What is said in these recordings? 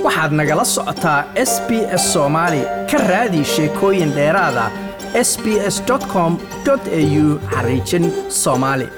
waxaad nagala socotaa SBS Soomaali ka raadi sheekooyin dheeraad ah sbs.com.au/Somali.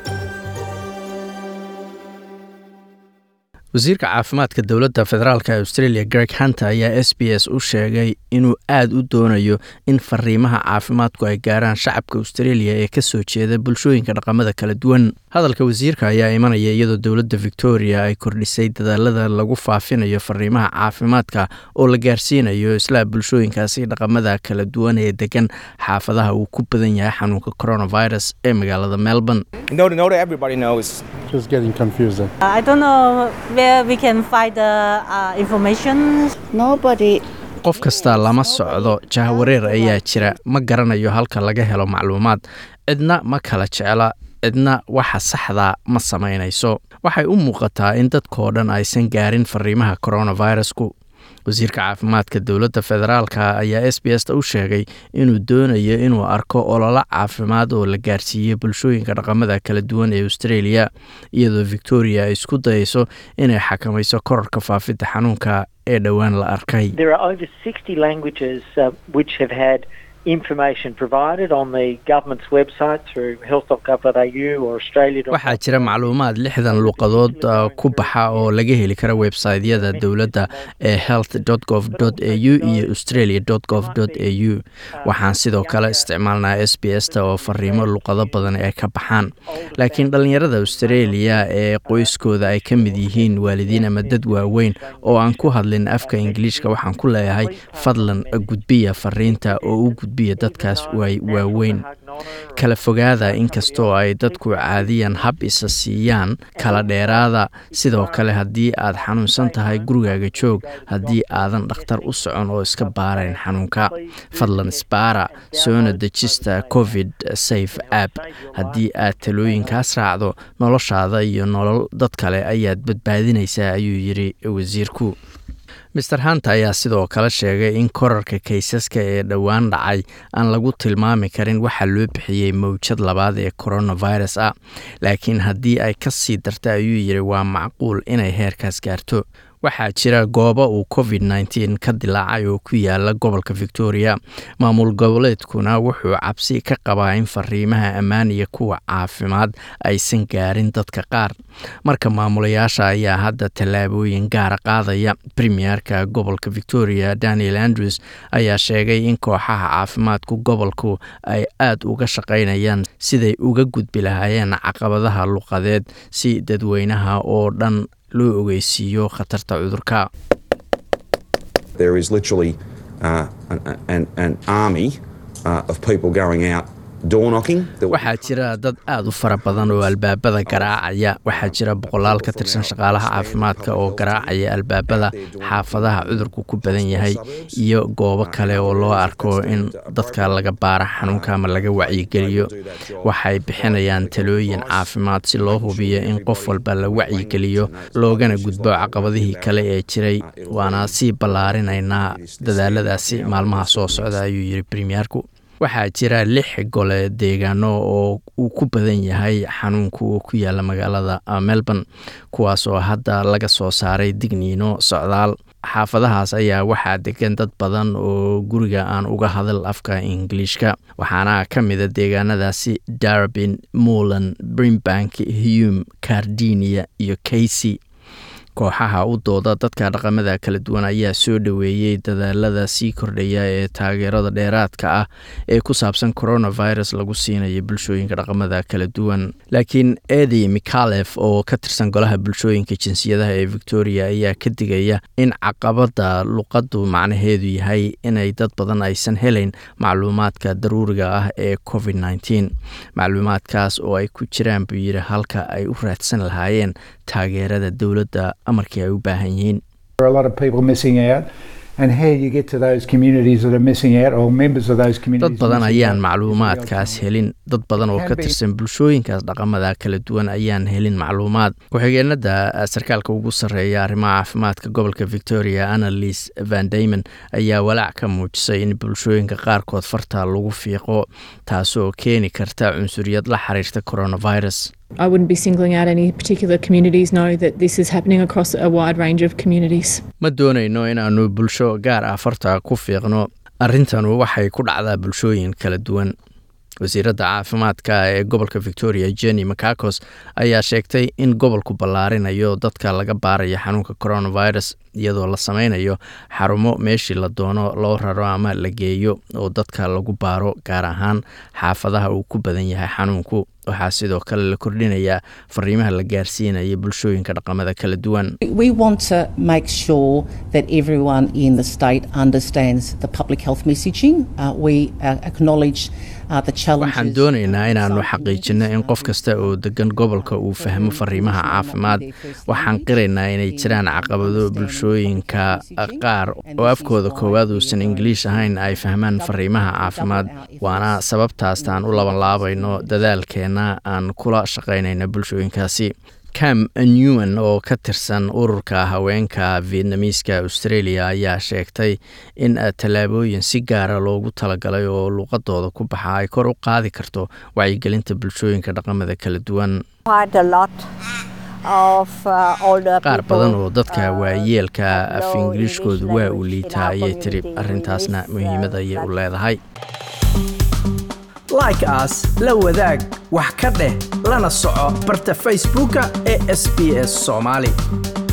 wasiirka caafimaadka dowladda federaalka Australia Greg Hunter ayaa SBS u sheegay inuu aad u doonayo in fariimaha caafimaadku ay gaaraan shacabka Australia ee ka soo jeeda bulshooyinka dhaqamada kala duwan. hadalka wasiirka ayaa imanaya iyadoo dowladda Victoria ay kordhisay dadaalada lagu faafinayo fariimaha caafimaadka oo la gaarsiinayo isla bulshooyinkaasi dhaqamada kala duwan ee degan xaafadaha uu ku badan yahay xanuunka coronavirus ee magaalada Melbourne. No, everybody knows. Just getting confusing. I don't know where we can find the information. Nobody. qof kasta lama socdo jahwareer ayaa jira, ma garanayo halka laga helo macluumaad, cidna ma kala jecla, cidna waxa saxda ma samaynayso. waxay u muuqataa in dadkoo dhan aysan gaarin fariimaha coronavirusku. wasiirka caafimaadka dowladda federaalka ayaa SBS u sheegay inuu doonayo inuu arko olole caafimaad oo la gaarsiiyo bulshooyinka dhaqamada kala duwan ee Australia, iyadoo Victoria ay isku dayayso inay xakamayso kororka faafidda xanuunka ee dhowaan la arkay. There are over 60 languages which have had information provided on the government's website through health.gov.au or Australia. waxaa jira macluumaad 60 luqadood ku baxa oo laga heli kara website-yada dowladda ee health.gov.au iyo australia.gov.au. waxaan sidoo kale isticmaalnaa SBS-ta oo fariimo luqado badan ay ka baxaan, laakiin dhalinyarada Australia ee qoyskooda ay ka mid yihiin waalidiin ama dad waaweyn oo aan ku hadlin afka Ingiriiska, waxaan ku leeyahay fadlan gudbiya fariinta oo u dadkaas waaweyn. kala fogaada inkastoo ay dadku caadiyan hab isa siiyaan, kala dheeraada. sidoo kale haddii aad xanuunsan tahay gurigaaga joog, haddii aadan dhakhtar u socon oo iska baarayn xanuunka, fadlan isbaara, soona dejista covid safe app. haddii aad talooyinkaas raacdo, noloshaada iyo nolol dad kale ayaad badbaadinaysaa, ayuu yiri wasiirku. Mr. Hunter ayaa sidoo kale sheegay in korarka kaysaska ee dhowaan dhacay aan lagu tilmaami karin waxa loo bixiyey mowjad labaad ee coronavirus ah, laakiin haddii ay ka sii darta ayuu yiri waa macquul inay heerkaas gaarto. waxaa jira goobo uu COVID-19 ka dilaacay oo ku yaala gobolka Victoria. maamul goboleedkuna wuxuu cabsi ka qabaa in fariimaha ammaan iyo kuwa caafimaad aysan gaarin dadka qaar. marka maamulayaasha ayaa hadda tallaabooyin gaar qaadaya. Premierka gobolka Victoria Daniel Andrews ayaa sheegay in kooxaha caafimaadku gobolku ay aad uga shaqaynayaan siday uga gudbi lahaayeen caqabadaha luqadeed si dadweynaha oo dhan loo ogeysiiyo khatarta cudurka. There is literally an army of people going out door knocking. waxaa jira dad aad u fara badan oo albaabada garaacaya. waxaa jira boqolaal ka tirsan shaqaalaha caafimaadka oo garaacaya albaabada xaafadaha cudurku ku badan yahay iyo goobo kale oo loo arko in dadka laga baara xanuunka ama laga wacyigeliyo. waxay bixinayaan talooyin caafimaad si loo hubiyo in qof walba la wacyigeliyo loogana gudbo caqabadihii kale ee jiray. waana sii ballaarinaynaa dadaaladaasi maalmaha soo socda, ayuu yiri Premierku. waxaa jira 6 gole deegaano oo uu ku badan yahay xanuunku oo ku yaala magaalada Melbourne, kuwaas oo hadda laga soo saaray digniino socdaal. xaafadahaas ayaa waxaa degan dad badan oo guriga aan uga hadal afka Ingiriiska, waxaana ka mid ah deegaanadaasi Darwin, Moreland, Brimbank, Hume, Cardinia iyo Casey. kooxaha u dooda dadka dhaqamada kala duwan ayaa soo dhaweeyay dadaalada sii kordhaya ee taageerada dheeraadka ah ee ku saabsan coronavirus lagu siinayo bulshooyinka dhaqamada kala duwan. laakiin Eddie McAuliffe oo ka tirsan golaha bulshooyinka jinsiyadaha ee Victoria ayaa ka digaya in caqabada luqaddu macnaheedu yahay inay dad badan aysan helayn macluumaadka daruuriga ah ee COVID-19. macluumaadkaas oo ay ku jiraan buu yiri halka ay u raadsan lahaayeen taageerada dowladda amarkii ay u baahan yihiin. There are a lot of people missing out, and how you get to those communities that are missing out or members of those communities. dad badan ayaan macluumaadkaas helin. dad badan oo ka tirsan bulshooyinkaas dhaqamada kala duwan ayaan helin macluumaad. ku-xigeenada sarkaalka ugu sarreeya arrimaha caafimaadka gobolka Victoria Annalise Van Diemen ayaa walaac ka muujisay in bulshooyinka qaarkood farta lagu fiiqo, taasoo keeni karta cunsuriyad la xiriirta coronavirus. I wouldn't be singling out any particular communities, know that this is happening across a wide range of communities. ma doonayno inaannu bulsho gaar ah farta ku fiiqno. arrintanu waxay ku dhacdaa bulshooyin kala duwan. wasiiradda caafimaadka ee gobolka Victoria Jenny Macakos ayaa sheegtay in gobolku ballaarinayo dadka laga baarayo xanuunka coronavirus iyadoo la sameynayo xarumo meeshii la doono loo raro ama la geeyo oo dadka lagu baaro gaar ahaan xaafadaha uu ku badan yahay xanuunku. waxaa sidoo kale la kordhinayaa fariimaha la gaarsiinayo bulshooyinka dhaqamada kala duwan. We want to make sure that everyone in the state understands the public health messaging. We acknowledge the challenges. waxaan doonaynaa inaannu xaqiijino in qof kasta oo degan gobolka uu fahmo fariimaha caafimaad. waxaan qiraynaa inay jiraan caqabado bulshooyinka qaar oo afkooda koowaad uusan Ingiliish ahayn ay fahmaan fariimaha caafimaad. waana sababtaastaan u labanlaabayno dadaalkeena aan kula shaqaynayna bulshooyinkaasi. Cam Nguyen oo ka tirsan ururka haweenka Vietnamese-ka Australia ayaa sheegtay in tallaabooyin si gaara loogu talagalay oo luqadooda ku baxa ay kor u qaadi karto wacyigelinta bulshooyinka dhaqamada kala duwan. qaar badan oo dadka waayeelka af Ingiriiskoodu waa u liitaa ayay tiri. arrintaasna muhiimad ayay u leedahay. like us la wadaag wax ka dheh lana soco barta Facebook ee SBS Somali.